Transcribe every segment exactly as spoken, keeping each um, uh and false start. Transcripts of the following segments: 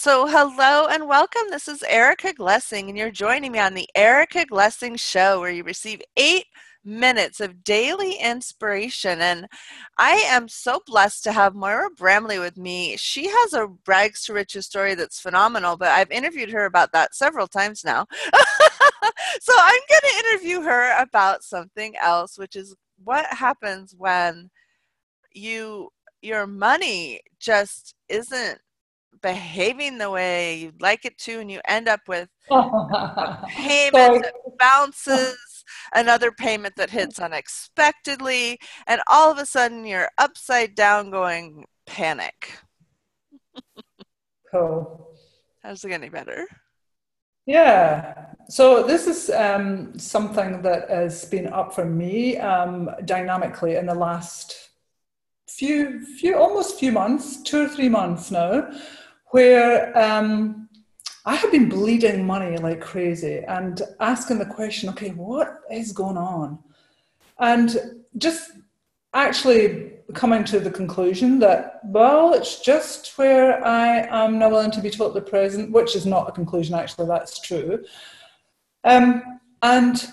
So, hello and welcome. This is Erica Glessing, and you're joining me on the Erica Glessing Show, where you receive eight minutes of daily inspiration. And I am so blessed to have Moira Bramley with me. She has a rags to riches story that's phenomenal, but I've interviewed her about that several times now. So, I'm going to interview her about something else, which is what happens when you your money just isn't behaving the way you'd like it to, and you end up with a payment Sorry. that bounces, another payment that hits unexpectedly, and all of a sudden you're upside down going panic. Cool. How's it any better? Yeah. So this is um, something that has been up for me um, dynamically in the last few, few, almost few months, two or three months now, where um, I have been bleeding money like crazy and asking the question, okay, what is going on? And just actually coming to the conclusion that, well, it's just where I am not willing to be totally present, which is not a conclusion, actually, that's true. Um, and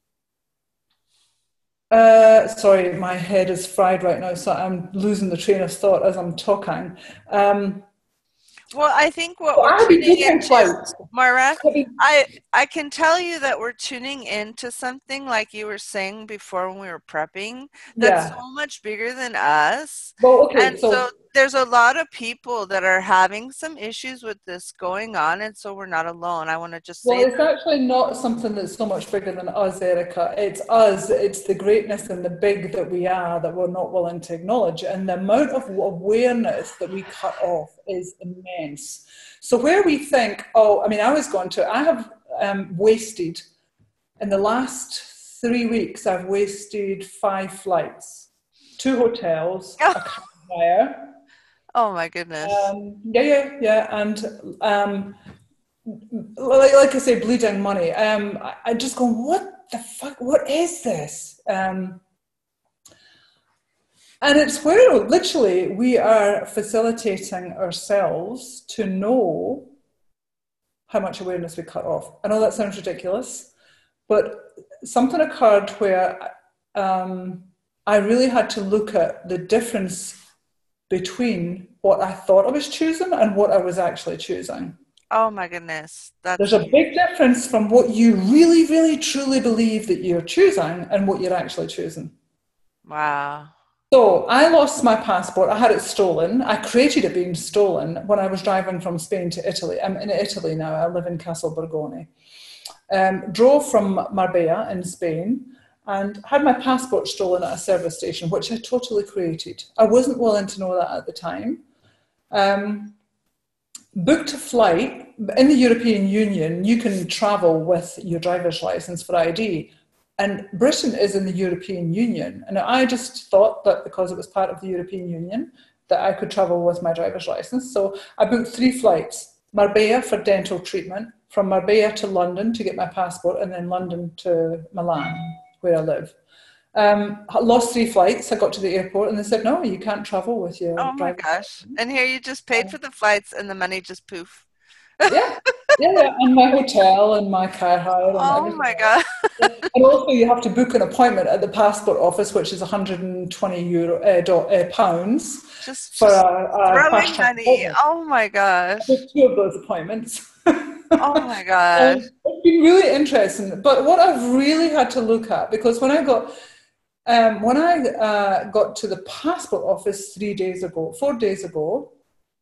uh, sorry, my head is fried right now, so I'm losing the train of thought as I'm talking. Um, Well, I think what so we're I have been tuning booking into, flights. Mara, I I can tell you that we're tuning into something like you were saying before when we were prepping that's Yeah. so much bigger than us. Well, okay, And so so there's a lot of people that are having some issues with this going on, and so we're not alone. I want to just Well, say it's that. actually not something that's so much bigger than us, Erica. It's us, it's the greatness and the big that we are that we're not willing to acknowledge. And the amount of awareness that we cut off is immense. So, where we think, oh, I mean, I was going to, I have um, wasted, in the last three weeks, I've wasted five flights, two hotels, a car hire. Oh my goodness. Um, yeah, yeah, yeah. And um, like, like I say, bleeding money. Um, I, I just go, what the fuck? What is this? Um, and it's where literally we are facilitating ourselves to know how much awareness we cut off. I know that sounds ridiculous, but something occurred where um, I really had to look at the difference between what I thought I was choosing and what I was actually choosing. Oh my goodness. There's That's a huge. big difference from what you really, really, truly believe that you're choosing and what you're actually choosing. Wow. So I lost my passport. I had it stolen. I created it being stolen when I was driving from Spain to Italy. I'm in Italy now. I live in Castel Borgone. Um, drove from Marbella in Spain and had my passport stolen at a service station, which I totally created. I wasn't willing to know that at the time. Um, booked a flight. In the European Union, you can travel with your driver's license for I D. And Britain is in the European Union. And I just thought that because it was part of the European Union, that I could travel with my driver's license. So I booked three flights. Marbella for dental treatment, from Marbella to London to get my passport, and then London to Milan, where I live. Um, I lost three flights. I got to the airport and they said, no, you can't travel with your Oh my driver's gosh. license. And here you just paid for the flights and the money just poof. Yeah, yeah, yeah. And my hotel and my car hire and Oh everything my else. God. And also, you have to book an appointment at the passport office, which is one hundred twenty euro uh, do, uh, pounds Just for just a, a fast throwing track money. appointment. Oh my I gosh. booked two of those appointments. Oh my Um, gosh. it's been really interesting. But what I've really had to look at, because when I got um, when I uh, got to the passport office three days ago, four days ago,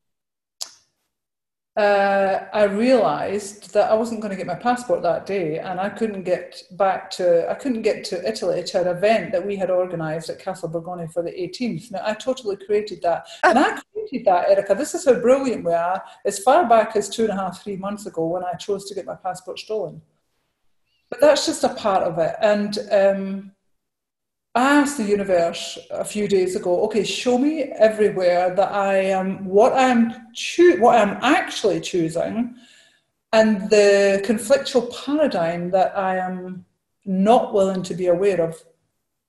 uh, I realised that I wasn't going to get my passport that day, and I couldn't get back to I couldn't get to Italy to an event that we had organised at Castle Borgone for the eighteenth. Now I totally created that, and I created that, Erica. This is how brilliant we are. As far back as two and a half, three months ago, when I chose to get my passport stolen. But that's just a part of it, and. Um, I asked the universe a few days ago, okay, show me everywhere that I am, what I'm choo- what I'm actually choosing, and the conflictual paradigm that I am not willing to be aware of.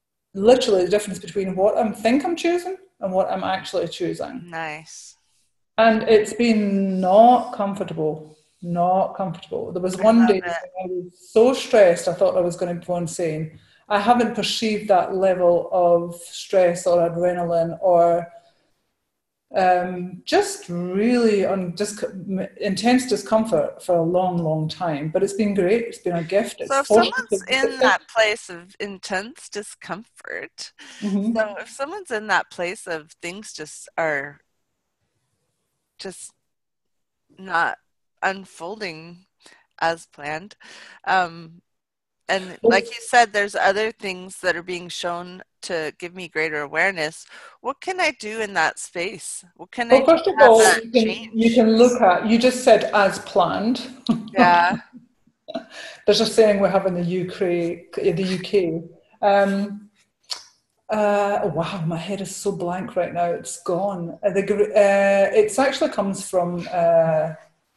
Literally, the difference between what I think I'm choosing and what I'm actually choosing. Nice. And it's been not comfortable, not comfortable. There was I one love day it. when I was so stressed, I thought I was going to go insane. I haven't perceived that level of stress or adrenaline or um, just really un- just intense discomfort for a long, long time. But it's been great. It's been a gift. It's So if forced me someone's in to. that place of intense discomfort, Mhm. so if someone's in that place of things just are just not unfolding as planned, um, and like you said, there's other things that are being shown to give me greater awareness. What can I do in that space? What can I Well, do first to of have all, that you can you change? can look at. You just said as planned. Yeah. There's a saying we have in the U K. The U K. Um, uh, oh, wow, my head is so blank right now. It's gone. Uh, the gr- uh, it actually comes from. Uh,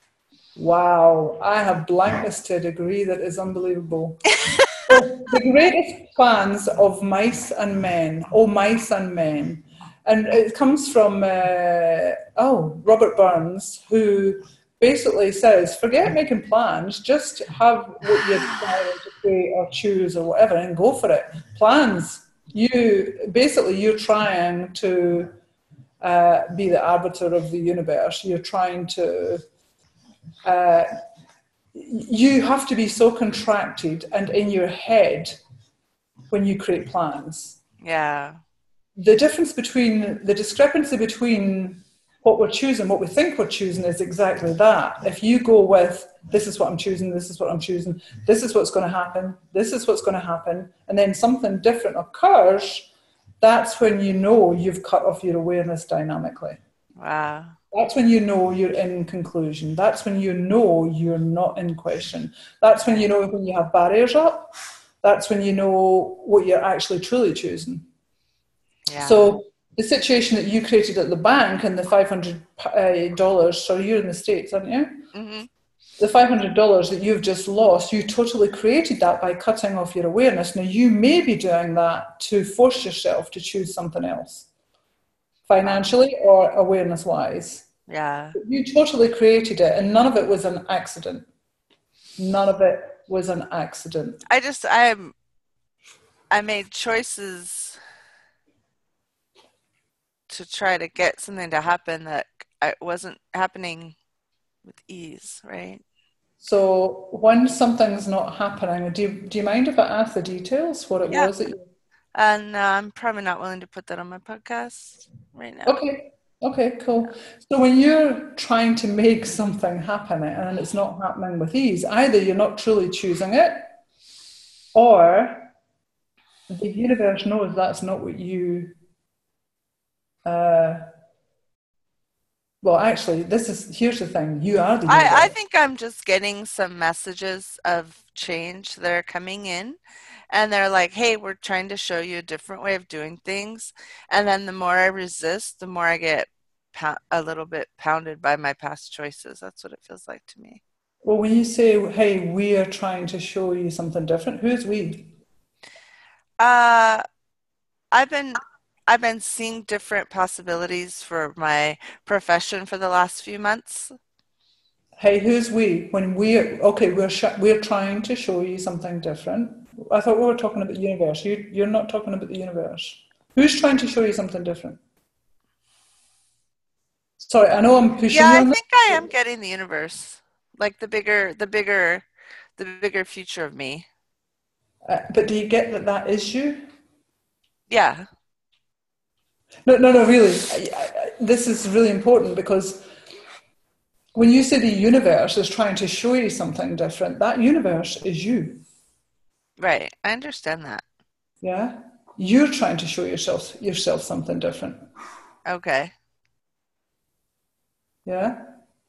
wow, I have blankness to a degree that is unbelievable. Oh, the greatest plans of mice and men. Oh, mice and men. And it comes from, uh, oh, Robert Burns, who basically says, forget making plans, just have what you desire to create or choose or whatever and go for it. Plans, you basically, you're trying to uh, be the arbiter of the universe. You're trying to uh, you have to be so contracted and in your head when you create plans. Yeah. The difference between the discrepancy between what we're choosing, what we think we're choosing is exactly that. If you go with, this is what I'm choosing, this is what I'm choosing, this is what's going to happen, this is what's going to happen, and then something different occurs, that's when you know you've cut off your awareness dynamically. Wow. That's when you know you're in conclusion. That's when you know you're not in question. That's when you know when you have barriers up. That's when you know what you're actually truly choosing. Yeah. So the situation that you created at the bank and the five hundred dollars, so you're in the States, aren't you? Hmm. The five hundred dollars that you've just lost, you totally created that by cutting off your awareness. Now, you may be doing that to force yourself to choose something else, Wow. financially or awareness-wise. Yeah. You totally created it, and none of it was an accident. None of it was an accident. I just I am I made choices to try to get something to happen that I wasn't happening with ease, right? So when something's not happening, do you, do you mind if I ask the details, what it Yeah. was that you... And uh, I'm probably not willing to put that on my podcast right now. Okay, okay, cool. So when you're trying to make something happen and it's not happening with ease, either you're not truly choosing it, or the universe knows that's not what you... Uh, well, actually, this is here's the thing: you are the I, I universe. think I'm just getting some messages of change that are coming in, and they're like, hey, we're trying to show you a different way of doing things. And then the more I resist, the more I get pou- a little bit pounded by my past choices. That's what it feels like to me. Well, when you say, "Hey, we are trying to show you something different," who's we? Uh, I've been I've been seeing different possibilities for my profession for the last few months. Hey, who's we? When we okay, we're sh- we're trying to show you something different. I thought we were talking about the universe. You you're not talking about the universe. Who's trying to show you something different? Sorry, I know I'm Yeah, pushing you I on this, think I am getting the universe, like the bigger, the bigger, the bigger future of me. uh, but do you get that that is you? Yeah, No, no, no. Really, I, I, this is really important because when you say the universe is trying to show you something different, that universe is you. right. I understand that. Yeah, you're trying to show yourself yourself something different. Okay. Yeah,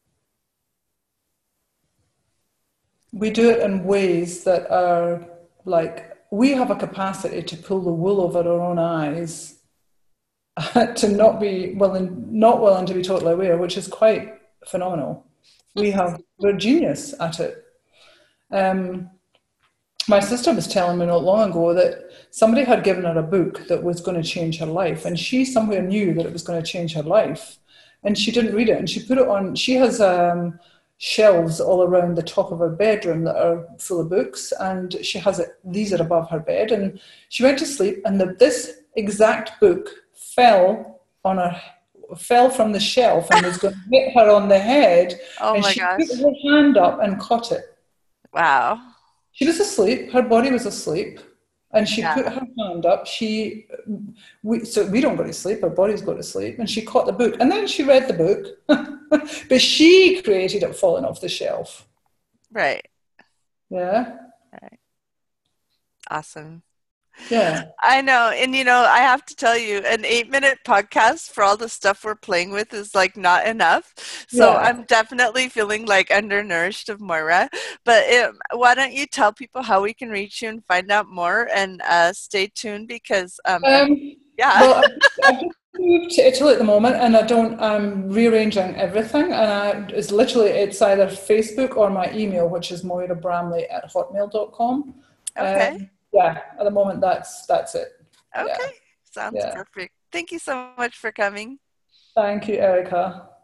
we do it in ways that are like we have a capacity to pull the wool over our own eyes, to not be willing, not willing to be totally aware, which is quite phenomenal. We have we're genius at it. Um, my sister was telling me not long ago that somebody had given her a book that was going to change her life, and she somewhere knew that it was going to change her life. and she didn't read it. And she put it on, she has um, shelves all around the top of her bedroom that are full of books, and she has it, these are above her bed. And she went to sleep, and the, this exact book fell on her, fell from the shelf and was going to hit her on the head. Oh And my she gosh. put her hand up and caught it. Wow. She was asleep. Her body was asleep. And she Yeah. put her hand up. She, we, so we don't go to sleep. Our bodies go to sleep. And she caught the book. And then she read the book. But she created it falling off the shelf. Right. Yeah. Right. Awesome. Yeah. I know. And, you know, I have to tell you, an eight minute podcast for all the stuff we're playing with is like not enough. So Yeah. I'm definitely feeling like undernourished of Moira. But it, why don't you tell people how we can reach you and find out more, and uh, stay tuned because, um, Um, yeah. well, I've just, I've just moved to Italy at the moment, and I don't, I'm rearranging everything. And I, it's literally, it's either Facebook or my email, which is moira bramley at hotmail dot com. Okay. Um, yeah, at the moment, that's that's it. Okay. Yeah. Sounds Yeah. perfect. Thank you so much for coming. Thank you, Erica.